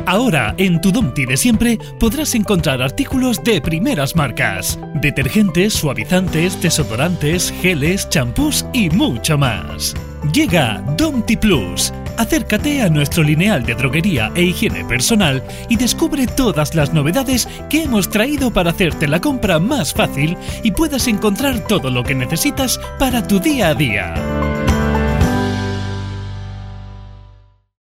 Ahora, en tu Domti de siempre, podrás encontrar artículos de primeras marcas. Detergentes, suavizantes, desodorantes, geles, champús y mucho más. Llega Domti Plus. Acércate a nuestro lineal de droguería e higiene personal y descubre todas las novedades que hemos traído para hacerte la compra más fácil y puedas encontrar todo lo que necesitas para tu día a día.